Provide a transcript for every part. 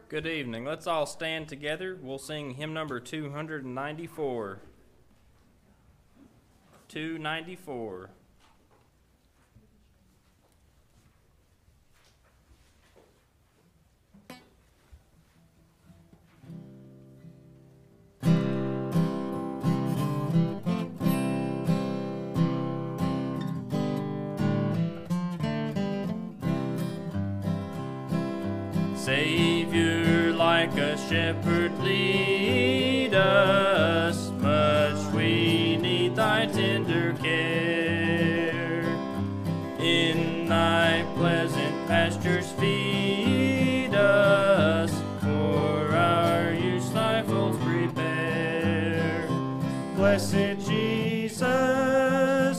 Good evening. Let's all stand together. We'll sing hymn number 294. 294. Savior, like a shepherd, lead us. Much we need thy tender care. In thy pleasant pastures feed us. For our use thy folds prepare. Blessed Jesus,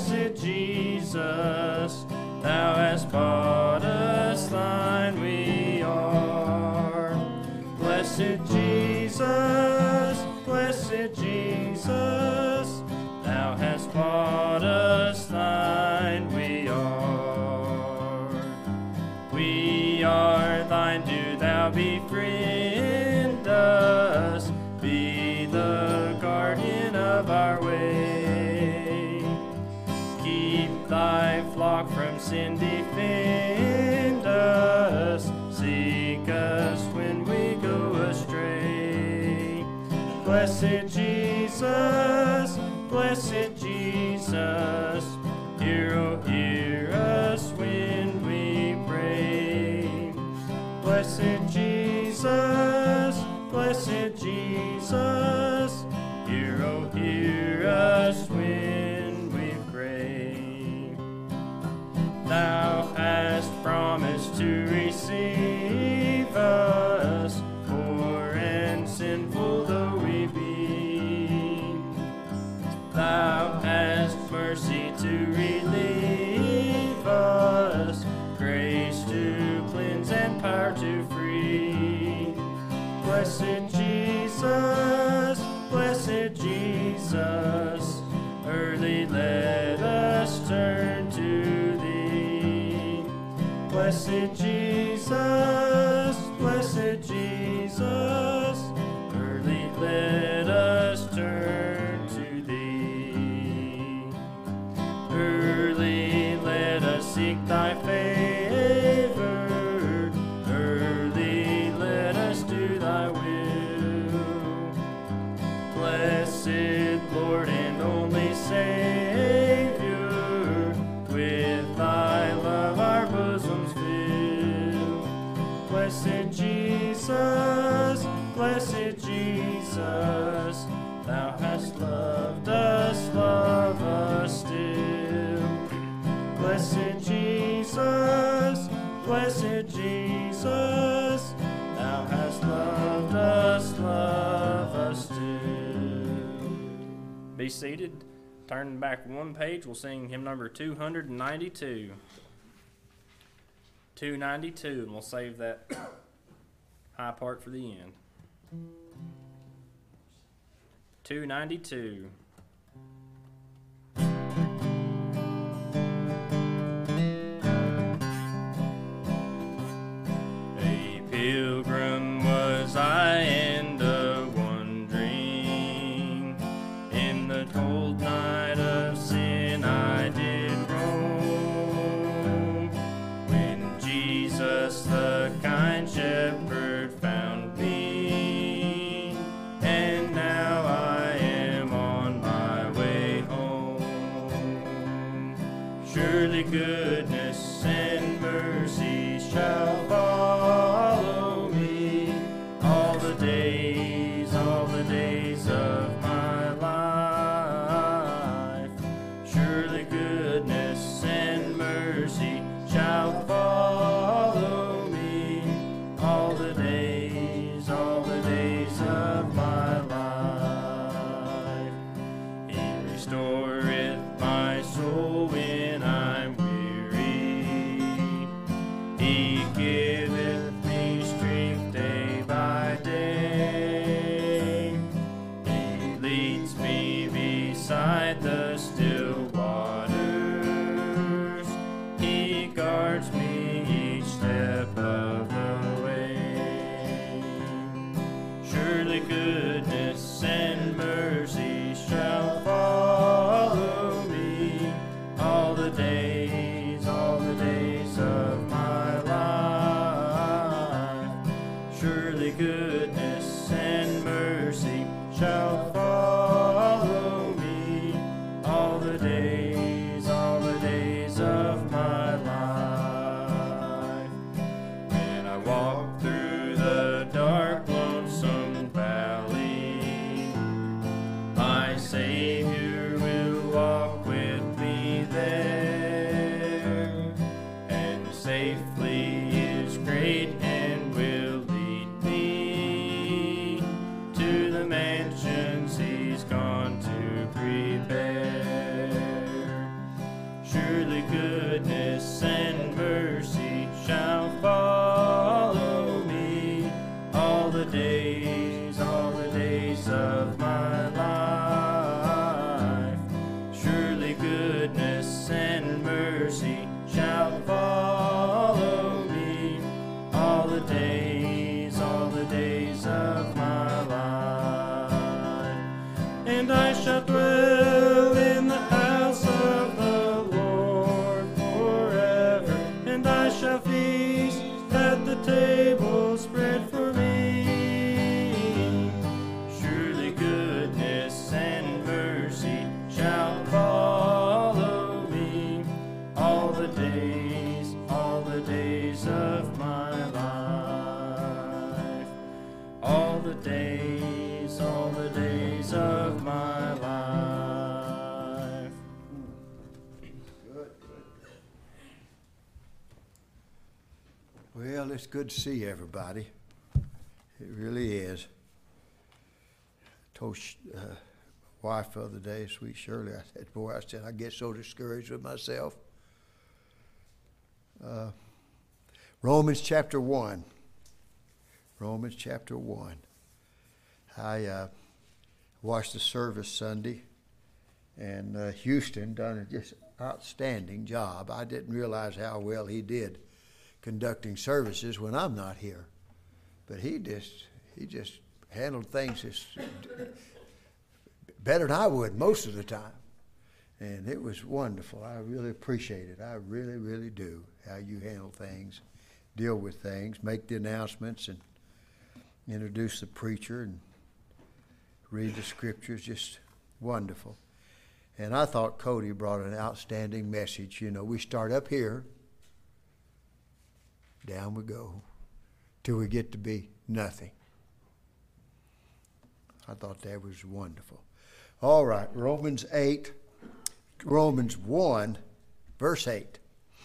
thou hast bought us thine we are. Blessed Jesus, thou hast bought us thine we are. We are thine, do thou befriend us, be the guardian of our way. Keep thy flock from sin, defend us, seek us when we go astray. Blessed Jesus, hear us when we pray. Blessed Jesus, hear us when we pray. Thou hast promised to receive us, poor and sinful though we be. Thou hast mercy to relieve us, grace to cleanse and power to free. Blessed Jesus, early let us turn to thee. Blessed Jesus, early let us turn to thee. Early let us seek thy favor, early let us do thy will. Blessed Lord and only Savior, with thy love our bosoms fill. Blessed Jesus, thou hast loved us, love us still. Blessed Jesus, thou hast loved us, love us still. Be seated. Turn back one page. We'll sing hymn number 292. 292, and we'll save that high part for the end. 292. A pilgrim was I and a-wandering, in the cold night of sin I did roam, when Jesus the kind shepherd found me, and now I am on my way home. Surely goodness and mercy shall follow me all the days of my life. Surely goodness and mercy shall follow me all the days of my life. He restoreth my soul when I'm weary. He gives goodness and mercy shall follow me all the days of my life. When I walk through the dark, lonesome valley, my Savior will walk with me there, and safely His great hand will lead me to the mansions He's gone to prepare. Surely goodness and mercy shall follow me all the days of my life. Surely goodness and mercy shall follow me all the days of my life. And I shall dwell in the house of the Lord forever, and I shall feast at the table spread for me. Surely goodness and mercy shall follow me all the days of my life. All the days of my life. Good. Well, it's good to see everybody. It really is. I told my wife the other day, sweet Shirley, I said, I get so discouraged with myself. Romans chapter 1. Romans chapter 1. I watched the service Sunday, and Houston done a just outstanding job. I didn't realize how well he did conducting services when I'm not here, but he just handled things just better than I would most of the time, and it was wonderful. I really appreciate it. I really, really do. How you handle things, deal with things, make the announcements, and introduce the preacher and read the scriptures, just wonderful. And I thought Cody brought an outstanding message. You know, we start up here, down we go, till we get to be nothing. I thought that was wonderful. All right, Romans 1, verse 8.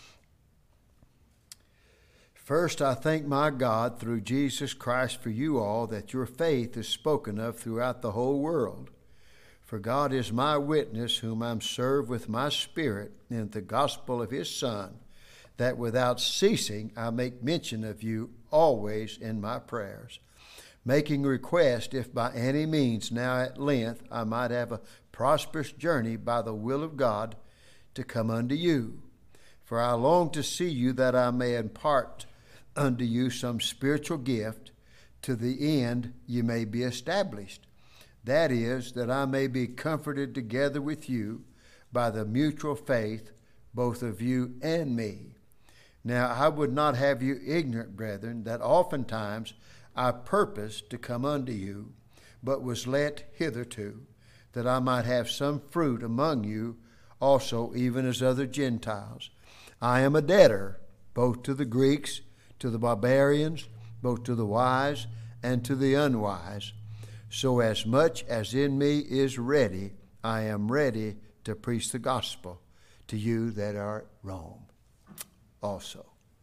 First, I thank my God through Jesus Christ for you all, that your faith is spoken of throughout the whole world. For God is my witness, whom I serve with my spirit in the gospel of his Son, that without ceasing I make mention of you always in my prayers, making request, if by any means now at length I might have a prosperous journey by the will of God to come unto you. For I long to see you, that I may impart unto you some spiritual gift, to the end you may be established. That is, that I may be comforted together with you by the mutual faith, both of you and me. Now I would not have you ignorant, brethren, that oftentimes I purposed to come unto you, but was let hitherto, that I might have some fruit among you also, even as other Gentiles. I am a debtor, both to the Greeks, to the barbarians, both to the wise and to the unwise. So as much as in me is ready, I am ready to preach the gospel to you that are at Rome also.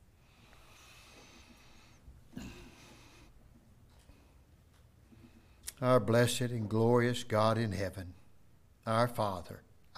Our blessed and glorious God in heaven, our Father,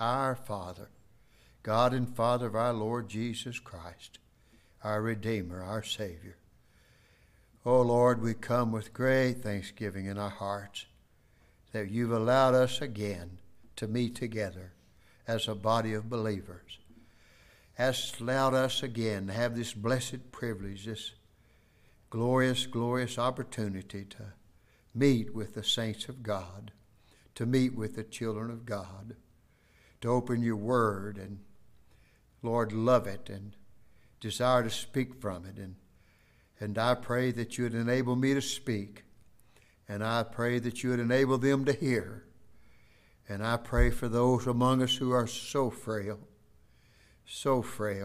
God and Father of our Lord Jesus Christ, our Redeemer, our Savior. Oh Lord, we come with great thanksgiving in our hearts that you've allowed us again to meet together as a body of believers. Has allowed us again to have this blessed privilege, this glorious, glorious opportunity to meet with the saints of God, to meet with the children of God, to open your word and, Lord, love it and desire to speak from it And I pray that you would enable me to speak. And I pray that you would enable them to hear. And I pray for those among us who are so frail, so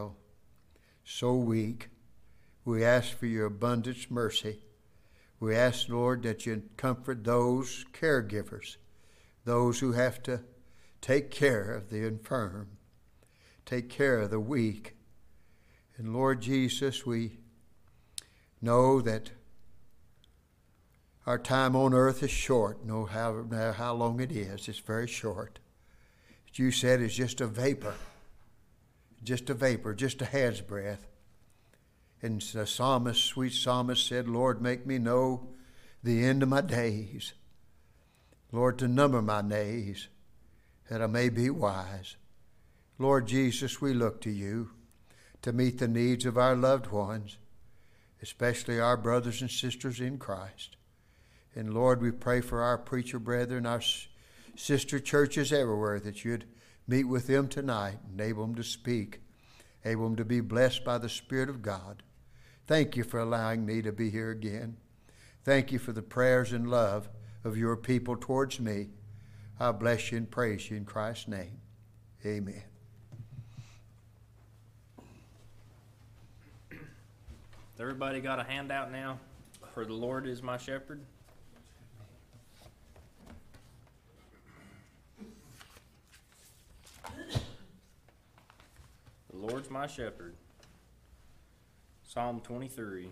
weak. We ask for your abundant mercy. We ask, Lord, that you comfort those caregivers, those who have to take care of the infirm, take care of the weak. And Lord Jesus, we know that our time on earth is short. No matter how long it is, it's very short. As you said, it's just a vapor, just a hand's breadth. And the psalmist, sweet psalmist said, Lord, make me know the end of my days. Lord, to number my days, that I may be wise. Lord Jesus, we look to you to meet the needs of our loved ones, especially our brothers and sisters in Christ. And Lord, we pray for our preacher brethren, our sister churches everywhere, that you'd meet with them tonight, enable them to speak, able them to be blessed by the Spirit of God. Thank you for allowing me to be here again. Thank you for the prayers and love of your people towards me. I bless you and praise you in Christ's name. Amen. Everybody got a handout now for the Lord is my shepherd? The Lord's my shepherd. Psalm 23.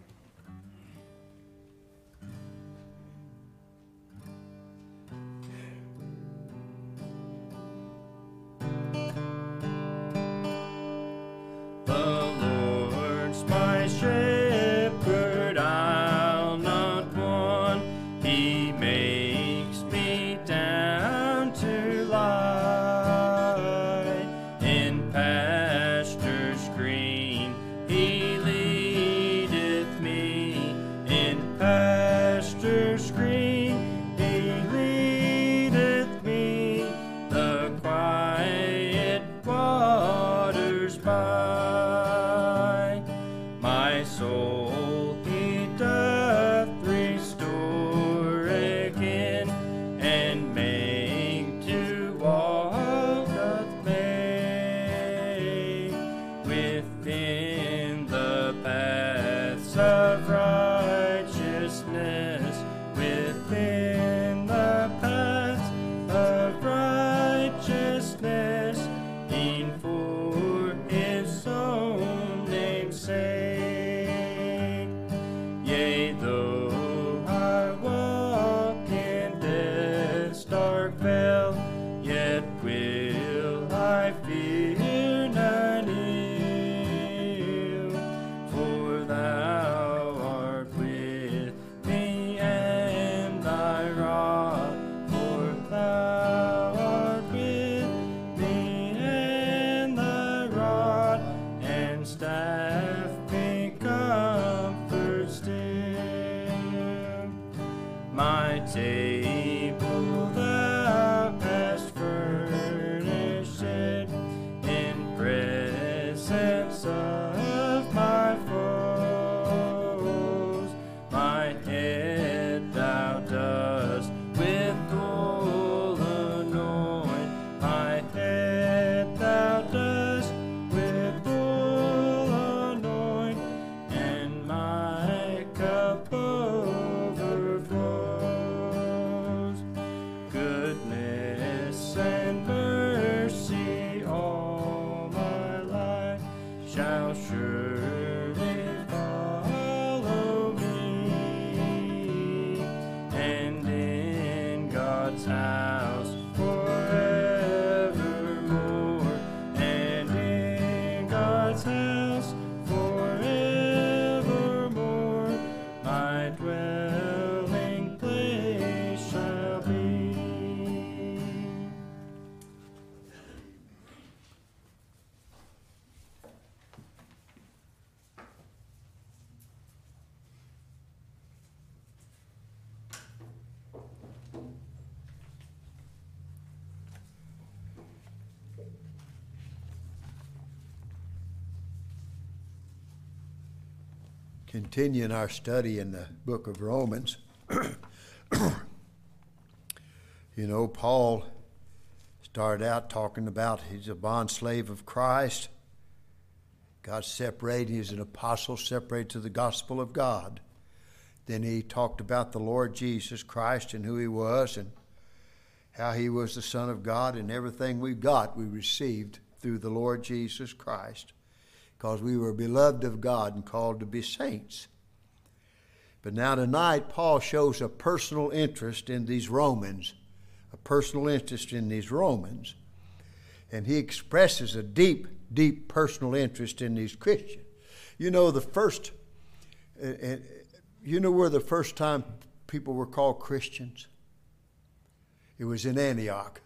Continuing our study in the book of Romans, Paul started out talking about he's a bond slave of Christ. God separated, he's an apostle separated to the gospel of God. Then he talked about the Lord Jesus Christ and who he was and how he was the Son of God, and everything we got we received through the Lord Jesus Christ, because we were beloved of God and called to be saints. But now tonight, Paul shows a personal interest in these Romans, and he expresses a deep, deep personal interest in these Christians. You know where the first time people were called Christians? It was in Antioch.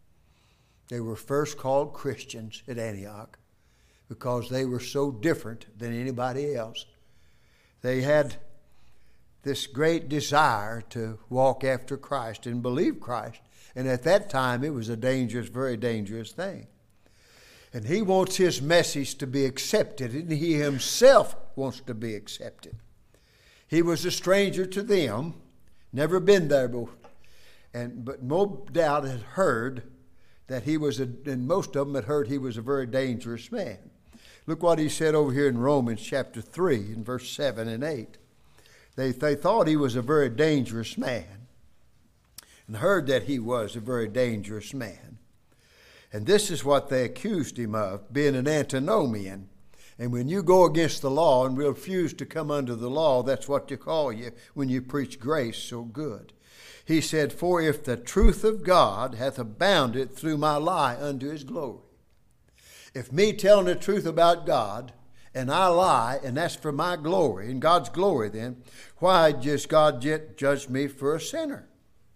They were first called Christians at Antioch because they were so different than anybody else. They had this great desire to walk after Christ and believe Christ. And at that time, it was a dangerous, very dangerous thing. And he wants his message to be accepted, and he himself wants to be accepted. He was a stranger to them, never been there before, but no doubt had heard that he was, and most of them had heard he was a very dangerous man. Look what he said over here in Romans chapter 3, in verse 7 and 8. They thought he was a very dangerous man, and heard that he was a very dangerous man. And this is what they accused him of, being an antinomian. And when you go against the law and refuse to come under the law, that's what you call you when you preach grace so good. He said, for if the truth of God hath abounded through my lie unto his glory. If me telling the truth about God, and I lie, and that's for my glory, and God's glory then, why just God yet judge me for a sinner?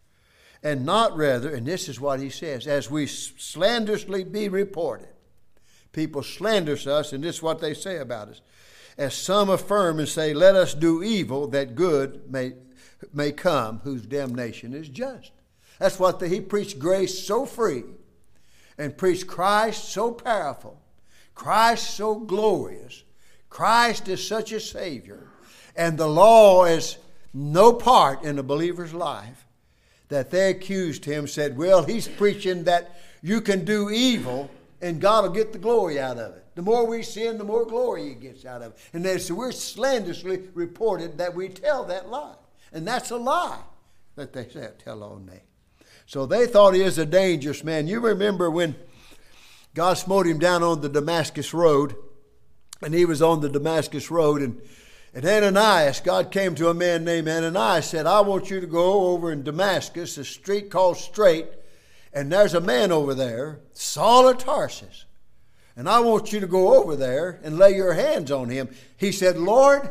And not rather, and this is what he says, as we slanderously be reported. People slander us, and this is what they say about us. As some affirm and say, let us do evil that good may come, whose damnation is just. That's what he preached grace so free, and preached Christ so powerful, Christ so glorious. Christ is such a Savior, and the law is no part in a believer's life, that they accused him, said, well, he's preaching that you can do evil and God will get the glory out of it. The more we sin, the more glory he gets out of it. And they said, we're slanderously reported that we tell that lie. And that's a lie that they tell on me. So they thought he is a dangerous man. You remember when God smote him down on the Damascus road, and he was on the Damascus road, and Ananias, God came to a man named Ananias, said, I want you to go over in Damascus, a street called Straight, and there's a man over there, Saul of Tarsus, and I want you to go over there and lay your hands on him. He said, Lord,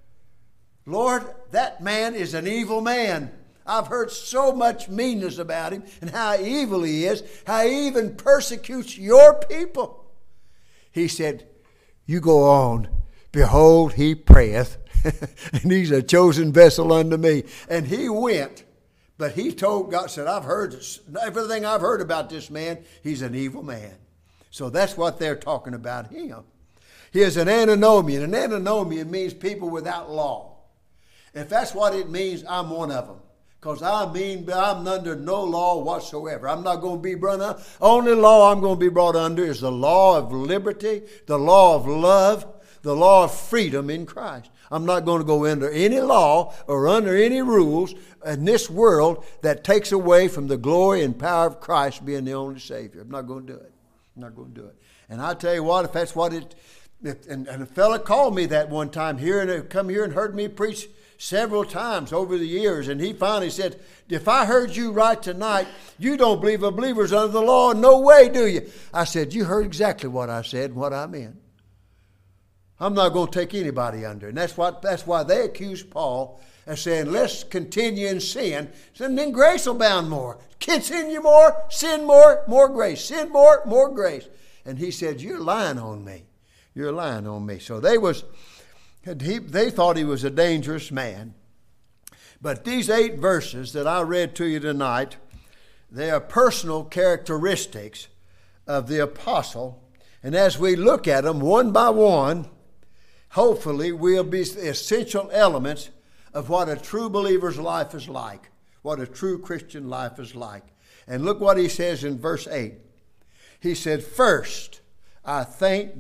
that man is an evil man. I've heard so much meanness about him and how evil he is, how he even persecutes your people. He said, you go on. Behold, he prayeth, and he's a chosen vessel unto me. And he went, but he told God, said, I've heard everything I've heard about this man. He's an evil man. So that's what they're talking about him. He is an antinomian. An antinomian means people without law. If that's what it means, I'm one of them. Because I'm under no law whatsoever. I'm not going to be brought under. Only law I'm going to be brought under is the law of liberty, the law of love, the law of freedom in Christ. I'm not going to go under any law or under any rules in this world that takes away from the glory and power of Christ being the only Savior. I'm not going to do it. I'm not going to do it. And I tell you what, if that's what it... And a fella called me that one time here, and come here and heard me preach several times over the years, and he finally said, if I heard you right tonight, you don't believe a believer's under the law. No way, do you? I said, you heard exactly what I said and what I meant. I'm not going to take anybody under. And that's why they accused Paul of saying, let's continue in sin, and then grace will abound more. Can sin you more, sin more grace. Sin more grace. And he said, you're lying on me. You're lying on me. So they thought he was a dangerous man. But these 8 verses that I read to you tonight, they are personal characteristics of the apostle. And as we look at them one by one, hopefully will be essential elements of what a true believer's life is like, what a true Christian life is like. And look what he says in verse 8. He said, first, I thank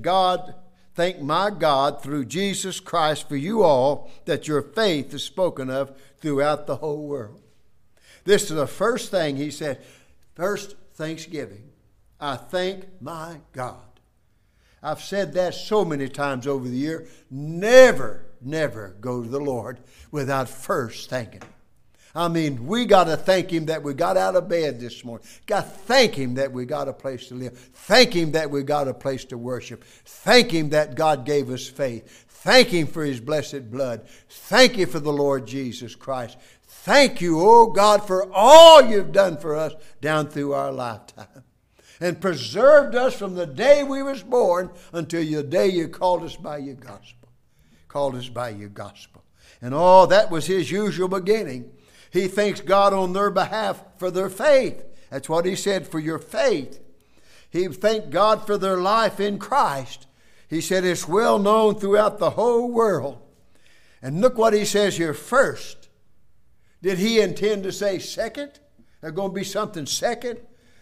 my God through Jesus Christ for you all, that your faith is spoken of throughout the whole world. This is the first thing he said. First, thanksgiving. I thank my God. I've said that so many times over the year. Never go to the Lord without first thanking Him. I mean, we got to thank Him that we got out of bed this morning. Got to thank Him that we got a place to live. Thank Him that we got a place to worship. Thank Him that God gave us faith. Thank Him for His blessed blood. Thank you for the Lord Jesus Christ. Thank you, oh God, for all you've done for us down through our lifetime. And preserved us from the day we was born until the day you called us by your gospel. Called us by your gospel. And that was his usual beginning. He thanks God on their behalf for their faith. That's what he said, for your faith. He thanked God for their life in Christ. He said it's well known throughout the whole world. And look what he says here, first. Did he intend to say second? There's going to be something second?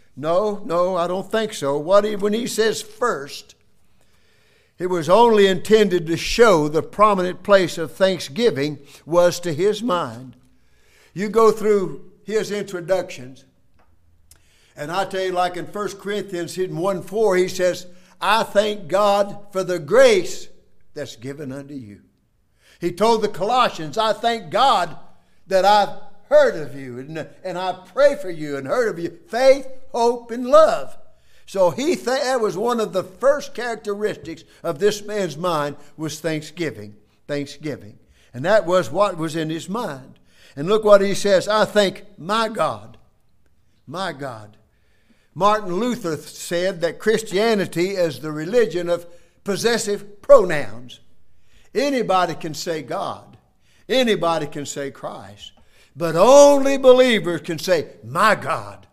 No, I don't think so. When he says first, it was only intended to show the prominent place of thanksgiving was to his mind. You go through his introductions, and I tell you, like in 1 Corinthians 1:4, he says, I thank God for the grace that's given unto you. He told the Colossians, I thank God that I've heard of you, and I pray for you and heard of you. Faith, hope, and love. So that was one of the first characteristics of this man's mind was thanksgiving. Thanksgiving. And that was what was in his mind. And look what he says, I thank my God. My God. Martin Luther said that Christianity is the religion of possessive pronouns. Anybody can say God. Anybody can say Christ. But only believers can say, my God.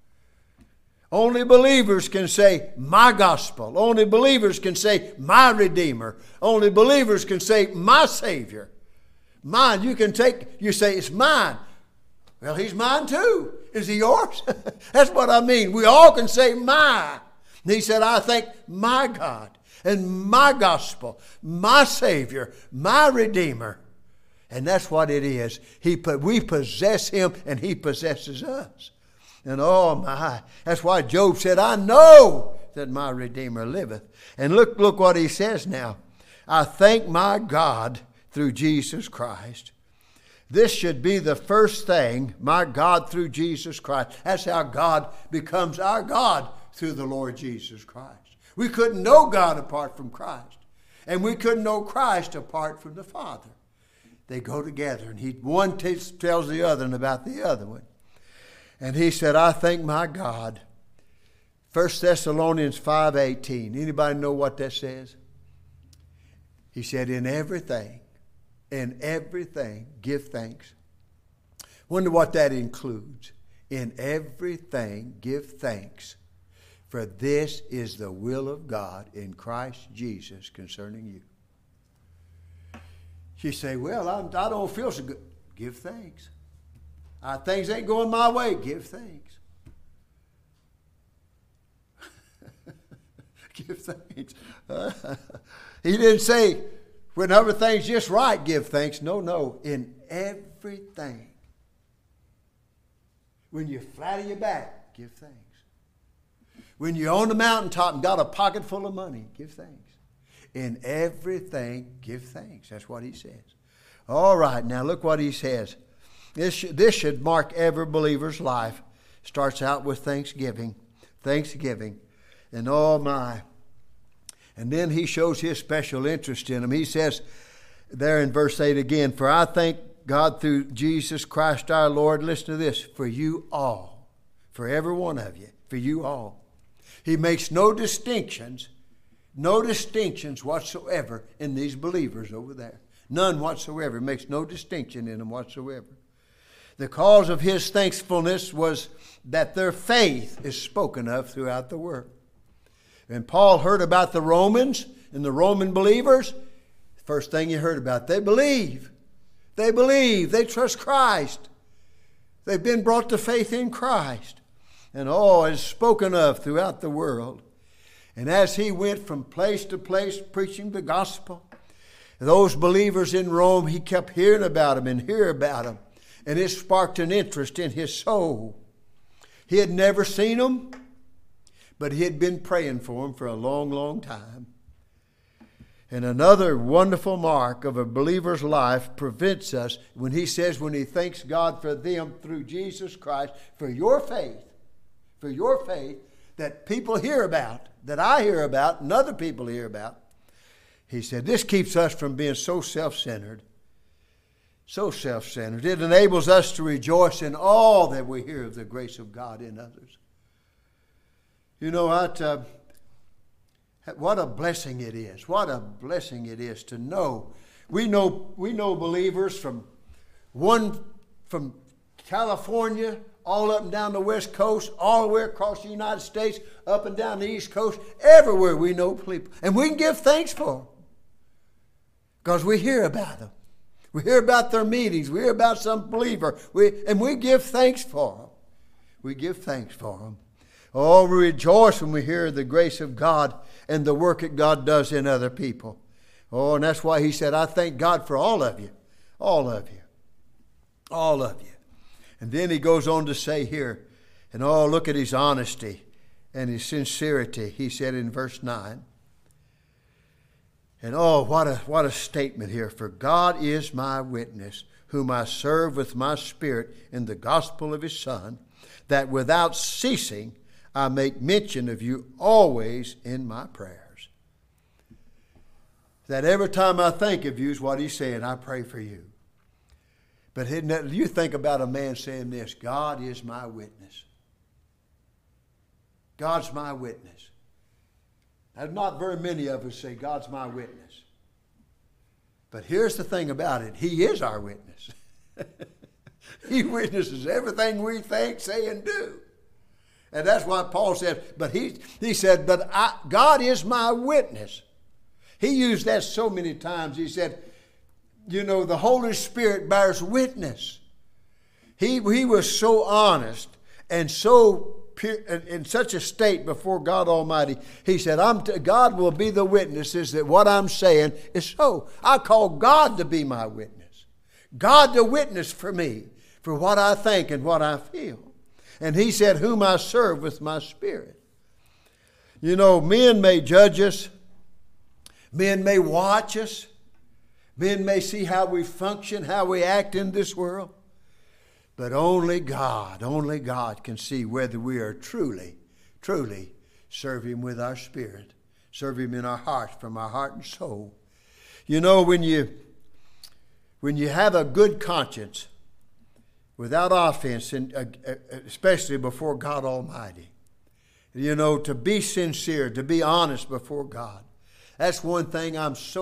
Only believers can say, my gospel. Only believers can say, my Redeemer. Only believers can say, my Savior. Mine, you say, it's mine. Well, He's mine too. Is He yours? That's what I mean. We all can say, my. And he said, I thank my God and my gospel, my Savior, my Redeemer. And that's what it is. We possess Him and He possesses us. And oh my, that's why Job said, I know that my Redeemer liveth. And look what he says now. I thank my God through Jesus Christ. This should be the first thing, my God through Jesus Christ. That's how God becomes our God, through the Lord Jesus Christ. We couldn't know God apart from Christ. And we couldn't know Christ apart from the Father. They go together, and one tells the other about the other one. And he said, I thank my God. 1 Thessalonians 5:18. Anybody know what that says? He said, in everything, give thanks. Wonder what that includes. In everything, give thanks. For this is the will of God in Christ Jesus concerning you. You say, well, I don't feel so good. Give thanks. Things ain't going my way. Give thanks. Give thanks. He didn't say, when everything's just right, give thanks. No. In everything. When you're flat on your back, give thanks. When you're on the mountaintop and got a pocket full of money, give thanks. In everything, give thanks. That's what he says. All right, now look what he says. This should mark every believer's life. Starts out with thanksgiving. Thanksgiving. And oh my. And then he shows his special interest in them. He says there in verse 8 again, for I thank God through Jesus Christ our Lord. Listen to this. For you all. For every one of you. For you all. He makes no distinctions whatsoever in these believers over there. None whatsoever. He makes no distinction in them whatsoever. The cause of his thankfulness was that their faith is spoken of throughout the world. When Paul heard about the Romans and the Roman believers, First thing you heard about, they believe. They believe. They trust Christ. They've been brought to faith in Christ. And all is spoken of throughout the world. And as he went from place to place preaching the gospel, those believers in Rome, he kept hearing about them and hearing about them. And it sparked an interest in his soul. He had never seen them, but he had been praying for them for a long, long time. And another wonderful mark of a believer's life prevents us when he says, when he thanks God for them through Jesus Christ, for your faith that people hear about, that I hear about, and other people hear about. He said, this keeps us from being so self-centered. So self-centered. It enables us to rejoice in all that we hear of the grace of God in others. You know what a blessing it is. What a blessing it is to know. We know believers from California, all up and down the West Coast, all the way across the United States, up and down the East Coast. Everywhere we know people. And we can give thanks for them. Because we hear about them. We hear about their meetings. We hear about some believer. And we give thanks for them. We give thanks for them. Oh, we rejoice when we hear the grace of God and the work that God does in other people. Oh, and that's why he said, I thank God for all of you. All of you. All of you. And then he goes on to say here, and oh, look at his honesty and his sincerity. He said in verse 9, and oh, what a statement here. For God is my witness, whom I serve with my spirit in the gospel of his Son, that without ceasing I make mention of you always in my prayers. That every time I think of you is what he's saying, I pray for you. But you think about a man saying this, God is my witness. God's my witness. There's not very many of us say, God's my witness. But here's the thing about it. He is our witness. He witnesses everything we think, say, and do. And that's why Paul said, but he said, God is my witness. He used that so many times. He said, you know, the Holy Spirit bears witness. He was so honest and so pure, in such a state before God Almighty. He said, God will be the witnesses that what I'm saying is so. I call God to be my witness. God to witness for me, for what I think and what I feel. And he said, whom I serve with my spirit. You know, men may judge us. Men may watch us. Men may see how we function, how we act in this world. But only God can see whether we are truly serve him with our spirit. Serve him in our hearts, from our heart and soul. You know, when you have a good conscience, without offense, and especially before God Almighty, you know, to be sincere, to be honest before God. That's one thing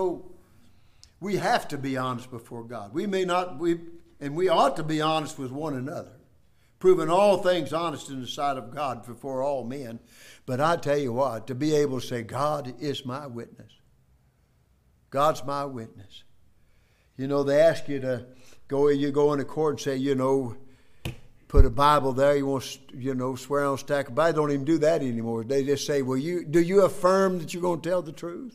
we have to be honest before God. We ought to be honest with one another, proving all things honest in the sight of God before all men. But I tell you what, to be able to say, God is my witness. God's my witness. You know, they ask you to go into court and say, you know, put a Bible there, you want to, swear on a stack of Bibles. They don't even do that anymore. They just say, well, do you affirm that you're going to tell the truth?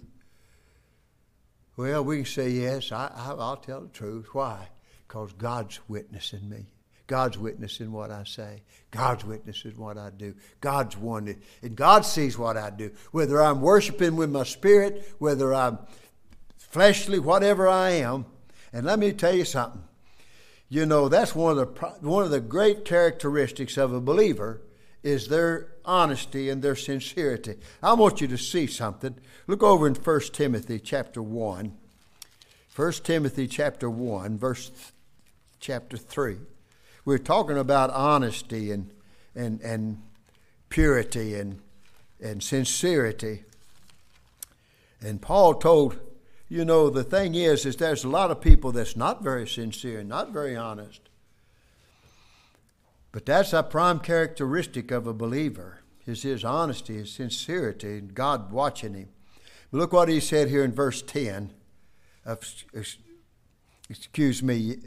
Well, we can say, yes, I'll tell the truth. Why? Because God's witness in me. God's witness in what I say. God's witness in what I do. God's one. And God sees what I do. Whether I'm worshiping with my spirit, whether I'm fleshly, whatever I am. And let me tell you something. You know, that's one of the great characteristics of a believer is their honesty and their sincerity. I want you to see something. Look over in 1 Timothy chapter 1. 1 Timothy chapter 1, verse chapter 3. We're talking about honesty and purity and sincerity. And Paul told, you know, the thing is there's a lot of people that's not very sincere, not very honest. But that's a prime characteristic of a believer, is his honesty, his sincerity, and God watching him. Look what he said here in verse 10 excuse me,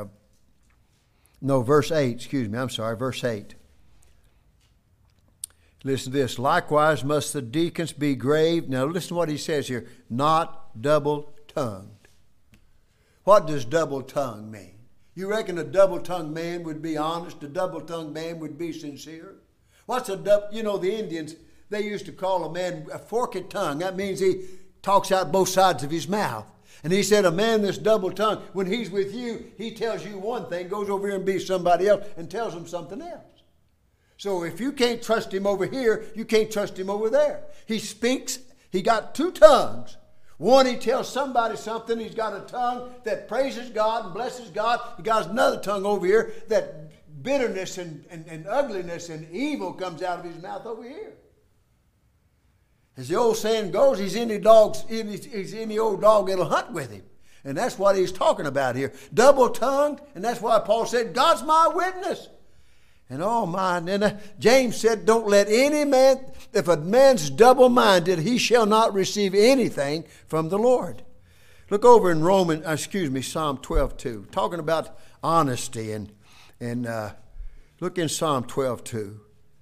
no, verse 8, excuse me, I'm sorry, verse 8. Listen to this. Likewise must the deacons be grave. Now listen to what he says here. Not double-tongued. What does double-tongued mean? You reckon a double-tongued man would be honest? A double-tongued man would be sincere? What's a double? You know, the Indians, they used to call a man a forked tongue. That means he talks out both sides of his mouth. And he said a man that's double-tongued, when he's with you, he tells you one thing, goes over here and be somebody else and tells them something else. So if you can't trust him over here, you can't trust him over there. He speaks, he got two tongues. One, he tells somebody something. He's got a tongue that praises God and blesses God. He got another tongue over here that bitterness and ugliness and evil comes out of his mouth over here. As the old saying goes, he's any old dog that'll hunt with him. And that's what he's talking about here. Double-tongued, and that's why Paul said, God's my witness. And oh my, and James said, don't let any man, if a man's double-minded, he shall not receive anything from the Lord. Look over in Psalm 12:2, talking about honesty, and look in Psalm 12:2.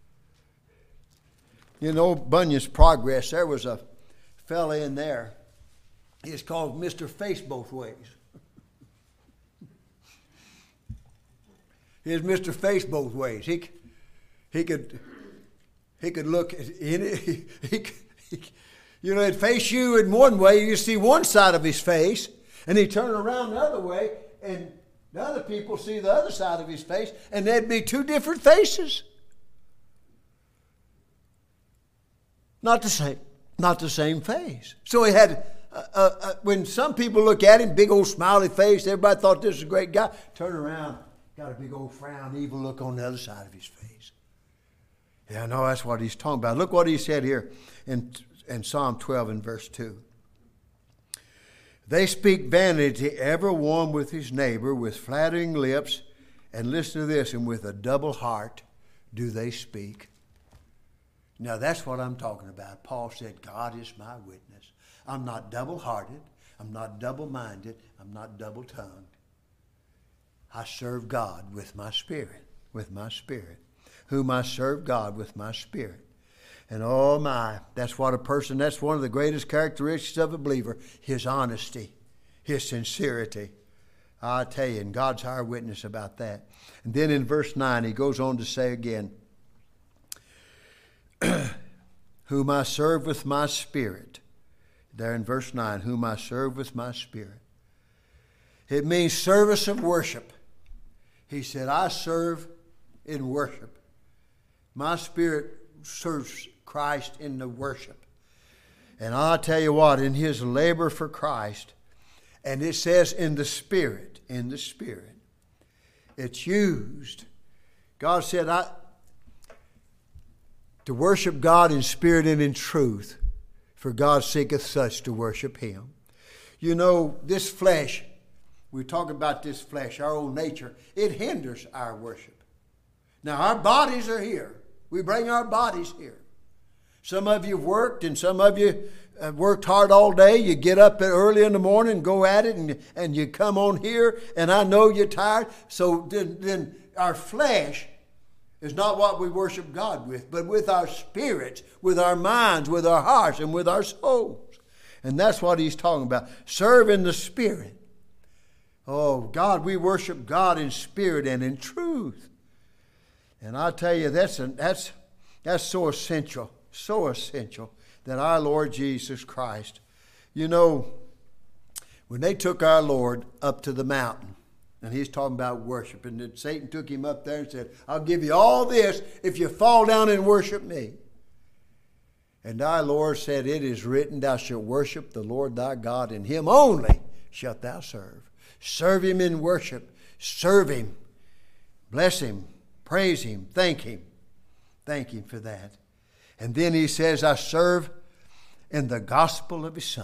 You know, Bunyan's Progress, there was a fella in there. He's called Mr. Face Both Ways. Here's Mr. Face Both Ways. He could look in it. He'd face you in one way, you see one side of his face, and he'd turn around the other way, and the other people see the other side of his face, and there'd be two different faces. Not the same face. So he had, when some people look at him, big old smiley face, everybody thought this was a great guy. Turn around, got a big old frown, evil look on the other side of his face. Yeah, I know that's what he's talking about. Look what he said here in Psalm 12 and verse 2. They speak vanity, every one with his neighbor, with flattering lips, and listen to this, and with a double heart do they speak. Now that's what I'm talking about. Paul said, God is my witness. I'm not double-hearted. I'm not double-minded. I'm not double-tongued. I serve God with my spirit, whom I serve God with my spirit. And oh my, that's one of the greatest characteristics of a believer, his honesty, his sincerity. I tell you, and God's our witness about that. And then in verse 9, he goes on to say again, whom I serve with my spirit. There in verse 9, whom I serve with my spirit. It means service of worship. He said, I serve in worship. My spirit serves Christ in the worship. And I'll tell you what, in his labor for Christ, and it says in the Spirit, it's used. God said, to worship God in spirit and in truth, for God seeketh such to worship him. You know, this flesh, we talk about this flesh, our old nature, it hinders our worship. Now, our bodies are here. We bring our bodies here. Some of you have worked, and some of you have worked hard all day. You get up early in the morning and go at it, and you come on here, and I know you're tired. So then our flesh is not what we worship God with, but with our spirits, with our minds, with our hearts, and with our souls. And that's what he's talking about. Serve in the Spirit. Oh, God, we worship God in spirit and in truth. And I tell you, that's so essential that our Lord Jesus Christ, you know, when they took our Lord up to the mountain, and he's talking about worship, and then Satan took him up there and said, I'll give you all this if you fall down and worship me. And our Lord said, it is written, thou shalt worship the Lord thy God, and him only shalt thou serve. Serve him in worship. Serve him. Bless him. Praise him. Thank him. Thank him for that. And then he says, I serve in the gospel of his Son.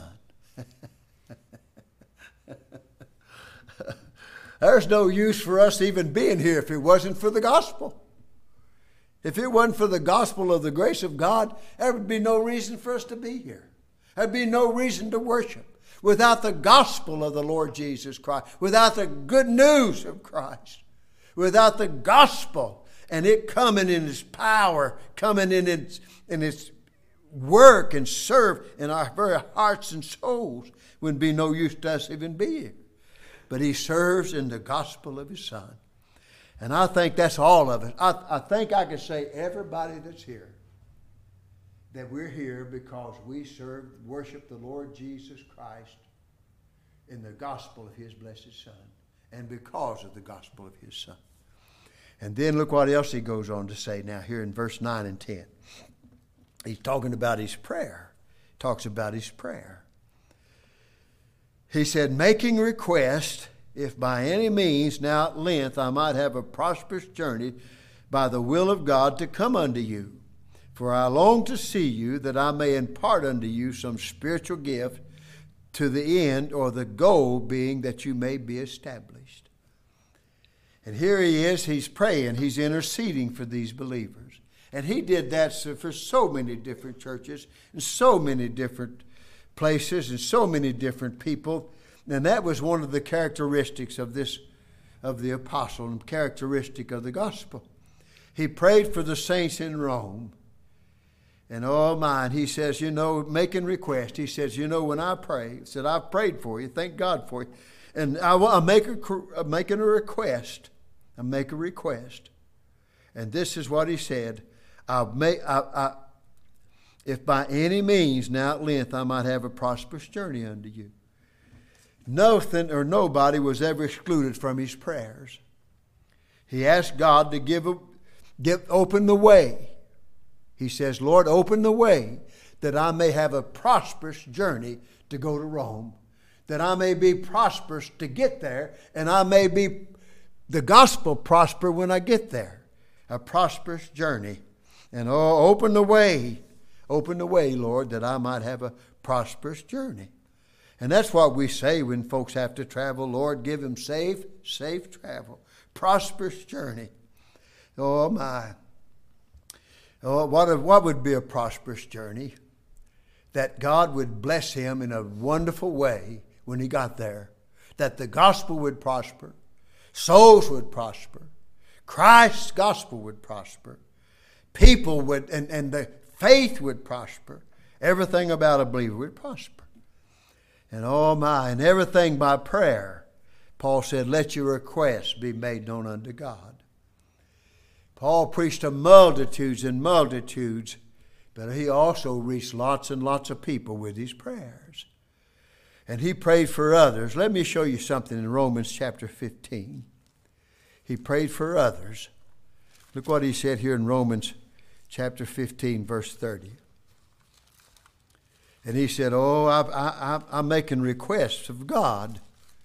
There's no use for us even being here if it wasn't for the gospel. If it wasn't for the gospel of the grace of God, there would be no reason for us to be here. There'd be no reason to worship. without the gospel of the Lord Jesus Christ, without the good news of Christ, without the gospel and it coming in its power, coming in its work and serve in our very hearts and souls, wouldn't be no use to us even being. But he serves in the gospel of his Son. And I think that's all of it. I think I can say everybody that's here, that we're here because we worship the Lord Jesus Christ in the gospel of his blessed Son, and because of the gospel of his Son. And then look what else he goes on to say now here in verse 9 and 10. He's talking about his prayer. He talks about his prayer. He said, making request, if by any means now at length I might have a prosperous journey by the will of God to come unto you. For I long to see you, that I may impart unto you some spiritual gift, to the end or the goal being that you may be established. And here he is, he's praying, he's interceding for these believers. And he did that for so many different churches, and so many different places, and so many different people. And that was one of the characteristics of the apostle, and characteristic of the gospel. He prayed for the saints in Rome. And oh my, he says, making request. He says, when I pray, he said, I've prayed for you, thank God for you. And I'm making a request. I make a request. And this is what he said. If by any means now at length I might have a prosperous journey unto you. Nothing or nobody was ever excluded from his prayers. He asked God to open the way. He says, Lord, open the way that I may have a prosperous journey to go to Rome, that I may be prosperous to get there, and I may be the gospel prosper when I get there. A prosperous journey. And open the way, Lord, that I might have a prosperous journey. And that's what we say when folks have to travel. Lord, give them safe travel, prosperous journey. Oh my. Oh, what would be a prosperous journey? That God would bless him in a wonderful way when he got there. That the gospel would prosper. Souls would prosper. Christ's gospel would prosper. People would, and the faith would prosper. Everything about a believer would prosper. And oh my, and everything by prayer. Paul said, let your requests be made known unto God. Paul preached to multitudes and multitudes, but he also reached lots and lots of people with his prayers. And he prayed for others. Let me show you something in Romans chapter 15. He prayed for others. Look what he said here in Romans chapter 15, verse 30. And he said, I'm making requests of God.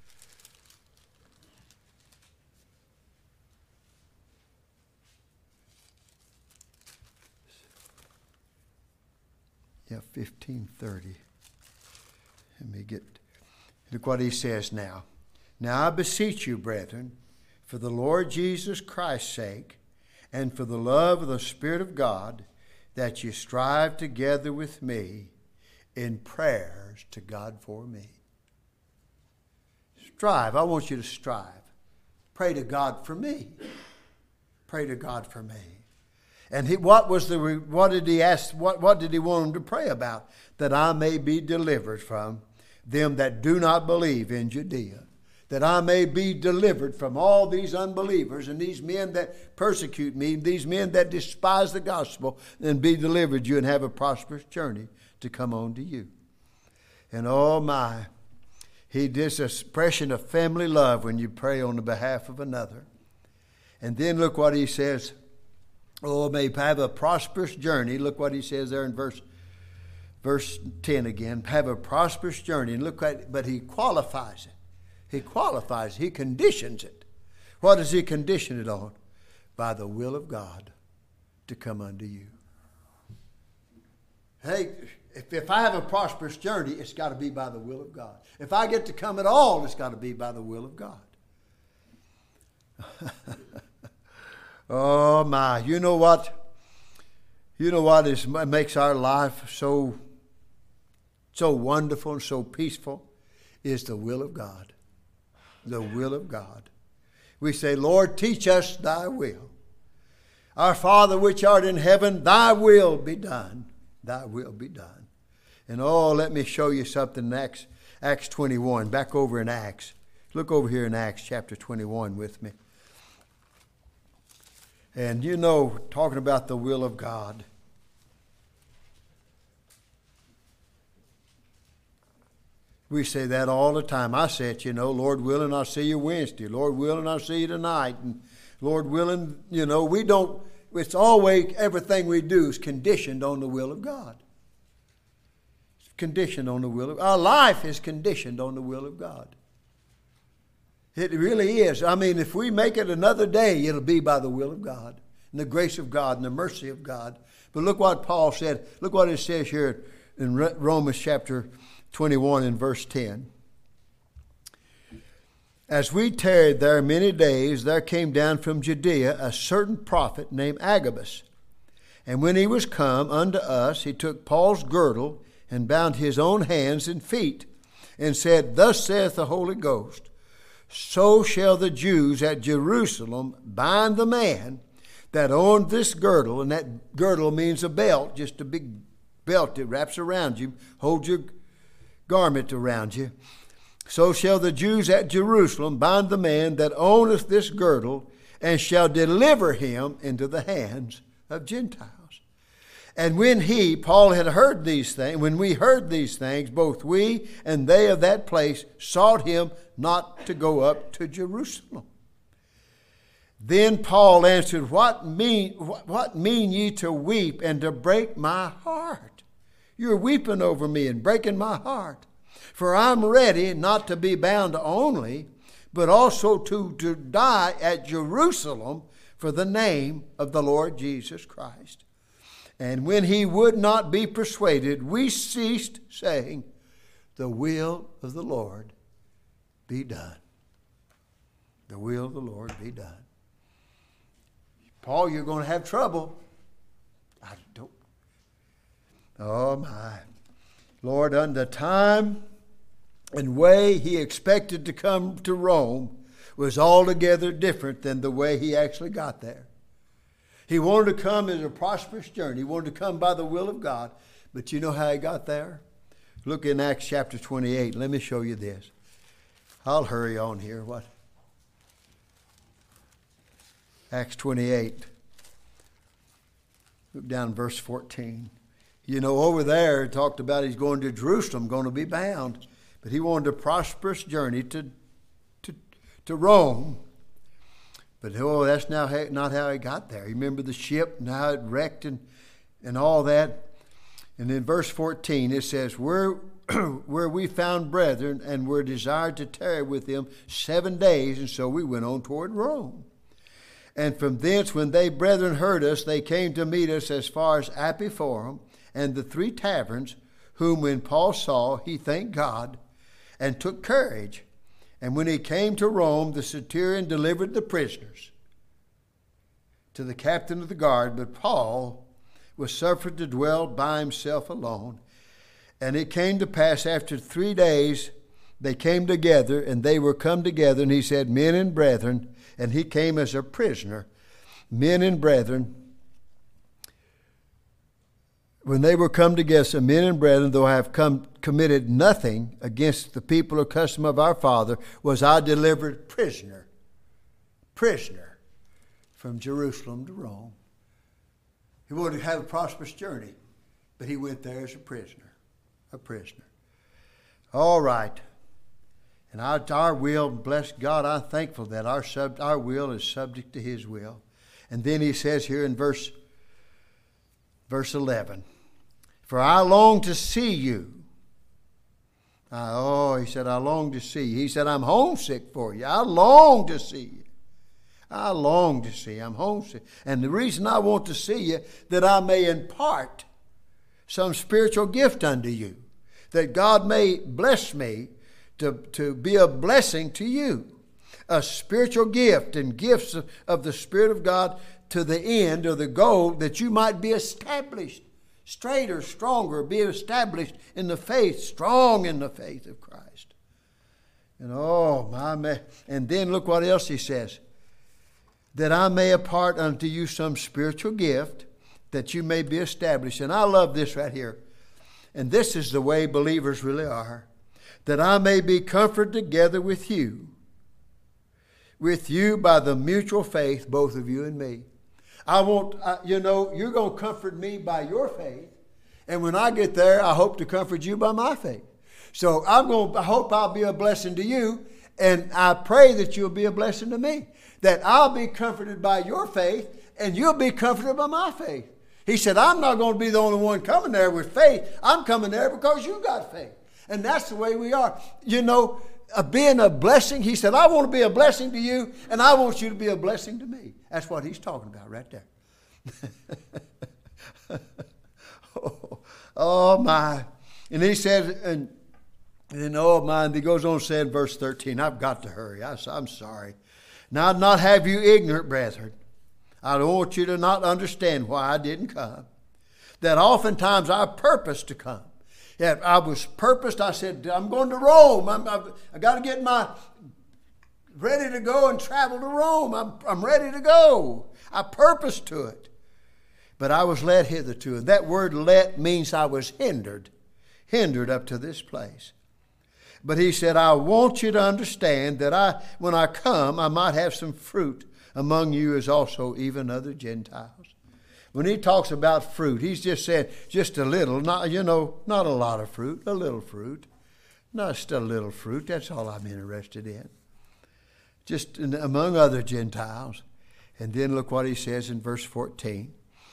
Yeah, 15:30. Look what he says now. Now I beseech you, brethren, for the Lord Jesus Christ's sake, and for the love of the Spirit of God, that you strive together with me in prayers to God for me. Strive. I want you to strive. Pray to God for me. Pray to God for me. And what did he ask? What did he want him to pray about? That I may be delivered from them that do not believe in Judea. That I may be delivered from all these unbelievers and these men that persecute me, these men that despise the gospel, and be delivered you and have a prosperous journey to come on to you. And oh my, he does an expression of family love when you pray on the behalf of another. And then look what he says. Oh, may have a prosperous journey. Look what he says there in verse 10 again. Have a prosperous journey. And look at, but he qualifies it. He qualifies it. He conditions it. What does he condition it on? By the will of God to come unto you. Hey, if I have a prosperous journey, it's got to be by the will of God. If I get to come at all, it's got to be by the will of God. Oh my, you know what makes our life so wonderful and so peaceful? is the will of God. The will of God. We say, Lord, teach us thy will. Our Father which art in heaven, thy will be done. Thy will be done. And let me show you something in Acts 21. Back over in Acts. Look over here in Acts chapter 21 with me. And talking about the will of God. We say that all the time. I say it, Lord willing, I'll see you Wednesday. Lord willing, I'll see you tonight. And Lord willing, we don't, it's always, everything we do is conditioned on the will of God. It's conditioned on the will of, our life is conditioned on the will of God. It really is. I mean, if we make it another day, it'll be by the will of God and the grace of God and the mercy of God. But look what Paul said. Look what it says here in Romans chapter 21 and verse 10. As we tarried there many days, there came down from Judea a certain prophet named Agabus. And when he was come unto us, he took Paul's girdle and bound his own hands and feet, and said, Thus saith the Holy Ghost, so shall the Jews at Jerusalem bind the man that owned this girdle. And that girdle means a belt, just a big belt that wraps around you, holds your garment around you. So shall the Jews at Jerusalem bind the man that owneth this girdle, and shall deliver him into the hands of Gentiles. And when Paul had heard these things, when we heard these things, both we and they of that place sought him not to go up to Jerusalem. Then Paul answered, What mean ye to weep and to break my heart? You're weeping over me and breaking my heart. For I'm ready not to be bound only, but also to die at Jerusalem for the name of the Lord Jesus Christ. And when he would not be persuaded, we ceased, saying, The will of the Lord be done. The will of the Lord be done. Paul, you're going to have trouble. I don't. Oh, my. Lord, on the time and way he expected to come to Rome was altogether different than the way he actually got there. He wanted to come as a prosperous journey. He wanted to come by the will of God. But you know how he got there? Look in Acts chapter 28. Let me show you this. I'll hurry on here. What? Acts 28. Look down verse 14. Over there it talked about he's going to Jerusalem, going to be bound. But he wanted a prosperous journey to Rome. But that's not how he got there. You remember the ship and how it wrecked and all that. And in verse 14 it says, where we found brethren and were desired to tarry with them 7 days, and so we went on toward Rome. And from thence, when they brethren heard us, they came to meet us as far as Apiphorum and the 3 taverns, whom when Paul saw, he thanked God and took courage. And when he came to Rome, the centurion delivered the prisoners to the captain of the guard, but Paul was suffered to dwell by himself alone. And it came to pass after 3 days, they came together, and they were come together, and he said, Men and brethren, and he came as a prisoner, men and brethren, when they were come together, so men and brethren, though I have committed nothing against the people or custom of our father, was I delivered prisoner from Jerusalem to Rome. He wanted to have a prosperous journey, but he went there as a prisoner. All right. And our will, bless God, I'm thankful that our will is subject to his will. And then he says here in verse 11, For I long to see you. He said, I long to see you. He said, I'm homesick for you. I long to see you. I long to see you. I'm homesick. And the reason I want to see you, that I may impart some spiritual gift unto you, that God may bless me to be a blessing to you. A spiritual gift and gifts of the Spirit of God to the end or the goal that you might be established, straighter, stronger, be established in the faith, strong in the faith of Christ. And and then look what else he says. That I may impart unto you some spiritual gift, that you may be established. And I love this right here. And this is the way believers really are. That I may be comforted together with you by the mutual faith, both of you and me. You're going to comfort me by your faith. And when I get there, I hope to comfort you by my faith. So I hope I'll be a blessing to you. And I pray that you'll be a blessing to me. That I'll be comforted by your faith and you'll be comforted by my faith. He said, I'm not going to be the only one coming there with faith. I'm coming there because you got faith. And that's the way we are. Being a blessing. He said, I want to be a blessing to you and I want you to be a blessing to me. That's what he's talking about right there. Oh my. And he said, and oh my, and he goes on to say in verse 13, I've got to hurry. I'm sorry. Now I'd not have you ignorant, brethren. I don't want you to not understand why I didn't come. That oftentimes I purposed to come. Yeah, I was purposed. I said, I'm going to Rome. I got to get ready to go and travel to Rome. I'm ready to go. I purposed to it. But I was led hitherto. And that word let means I was hindered up to this place. But he said, I want you to understand that when I come, I might have some fruit among you as also even other Gentiles. When he talks about fruit, he's just saying just a little, not a lot of fruit, a little fruit. Just a little fruit, that's all I'm interested in. Just among other Gentiles. And then look what he says in verse 14.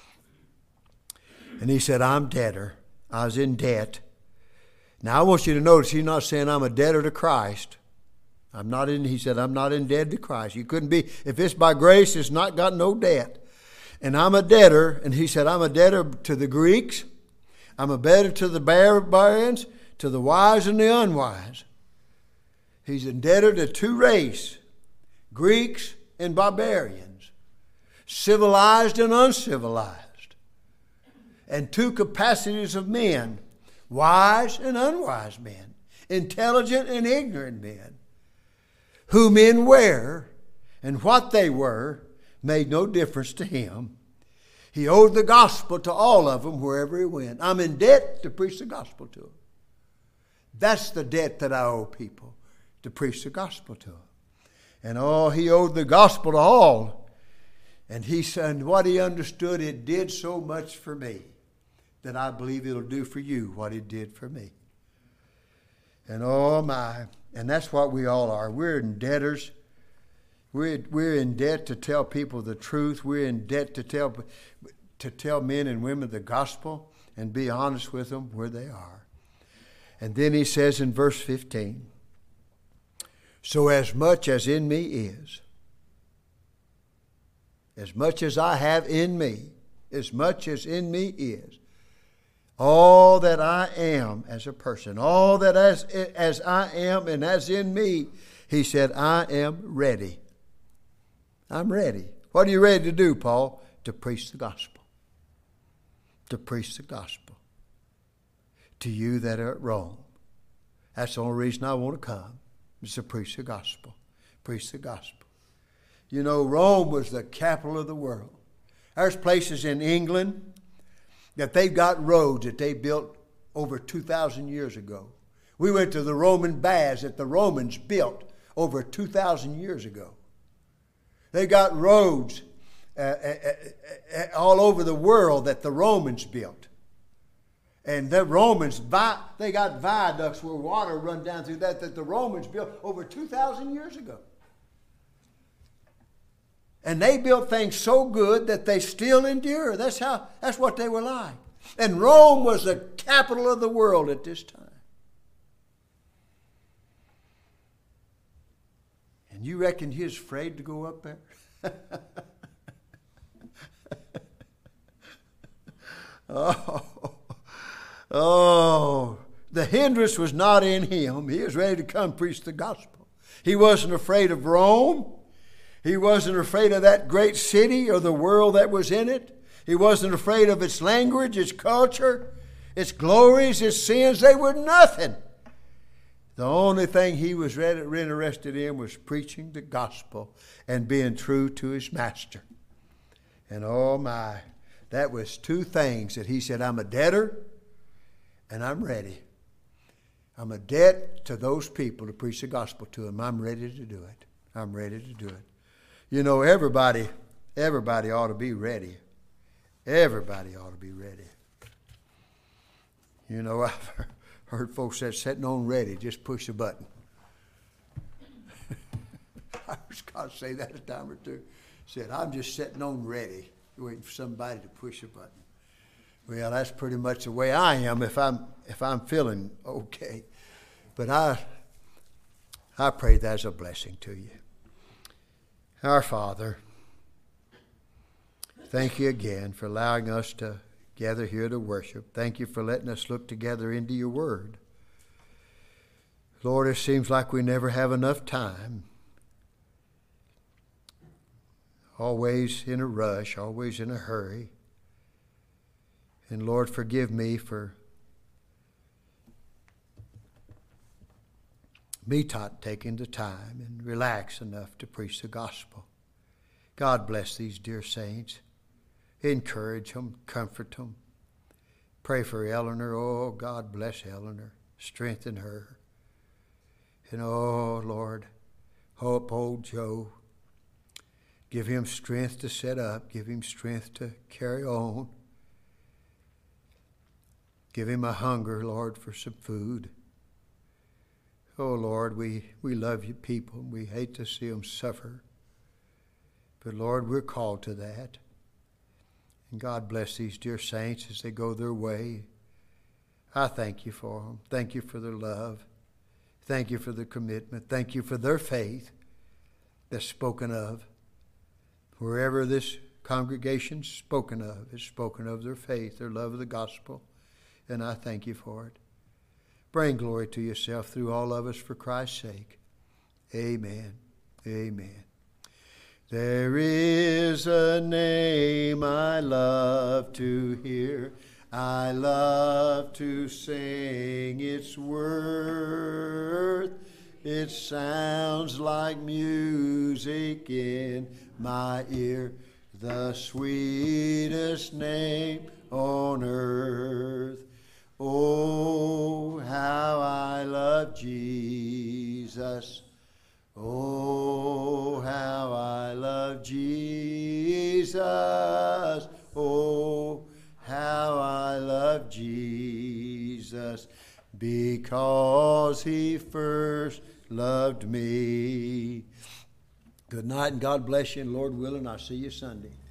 And he said, I'm debtor. I was in debt. Now I want you to notice he's not saying I'm a debtor to Christ. He said, I'm not in debt to Christ. You couldn't be, if it's by grace, it's not got no debt. And I'm a debtor, and he said, I'm a debtor to the Greeks. I'm a debtor to the barbarians, to the wise and the unwise. He's indebted to two races, Greeks and barbarians, civilized and uncivilized, and two capacities of men, wise and unwise men, intelligent and ignorant men. Who men were and what they were made no difference to him. He owed the gospel to all of them wherever he went. I'm in debt to preach the gospel to them. That's the debt that I owe people, to preach the gospel to them. And he owed the gospel to all. And he said, what he understood, it did so much for me that I believe it'll do for you what it did for me. And oh my, and that's what we all are. We're in debtors. We're in debt to tell people the truth. We're in debt to tell men and women the gospel and be honest with them where they are. And then he says in verse 15, so as much as in me is, as much as I have in me, as much as in me is, all that I am as a person, all that as I am and as in me, he said, I am ready. I'm ready. What are you ready to do, Paul? To preach the gospel. To preach the gospel to you that are at Rome. That's the only reason I want to come, is to preach the gospel. Preach the gospel. You know, Rome was the capital of the world. There's places in England that they've got roads that they built over 2,000 years ago. We went to the Roman baths that the Romans built over 2,000 years ago. They got roads all over the world that the Romans built. And the Romans, they got viaducts where water run down through that the Romans built over 2,000 years ago. And they built things so good that they still endure. That's what they were like. And Rome was the capital of the world at this time. And you reckon he was afraid to go up there? The hindrance was not in him. He was ready to come preach the gospel. He wasn't afraid of Rome. He wasn't afraid of that great city or the world that was in it. He wasn't afraid of its language, its culture, its glories, its sins. They were nothing. The only thing he was interested in was preaching the gospel and being true to his master. And oh my, that was two things that he said, I'm a debtor and I'm ready. I'm a debt to those people to preach the gospel to them. I'm ready to do it. I'm ready to do it. You know, everybody ought to be ready. Everybody ought to be ready. You know, I've heard folks say, sitting on ready, just push a button. I was going to say that a time or two. Said, I'm just sitting on ready, waiting for somebody to push a button. Well, that's pretty much the way I am if I'm feeling okay. But I pray that's a blessing to you. Our Father, thank you again for allowing us to gather here to worship. Thank you for letting us look together into your word. Lord, it seems like we never have enough time. Always in a rush, always in a hurry. And Lord, forgive me for me not taking the time and relax enough to preach the gospel. God bless these dear saints. Encourage them, comfort them. Pray for Eleanor. Oh, God bless Eleanor. Strengthen her. And oh, Lord, help old Joe. Give him strength to set up. Give him strength to carry on. Give him a hunger, Lord, for some food. Oh, Lord, we love you people. We hate to see them suffer. But, Lord, we're called to that. And God bless these dear saints as they go their way. I thank you for them. Thank you for their love. Thank you for their commitment. Thank you for their faith that's spoken of. Wherever this congregation's spoken of, is spoken of their faith, their love of the gospel. And I thank you for it. Bring glory to yourself through all of us for Christ's sake. Amen. Amen. There is a name I love to hear. I love to sing its worth. It sounds like music in my ear. The sweetest name on earth. Oh, how I love Jesus. Oh, how I love Jesus. Oh, how I love Jesus. Because he first loved me. Good night and God bless you. And Lord willing, I'll see you Sunday.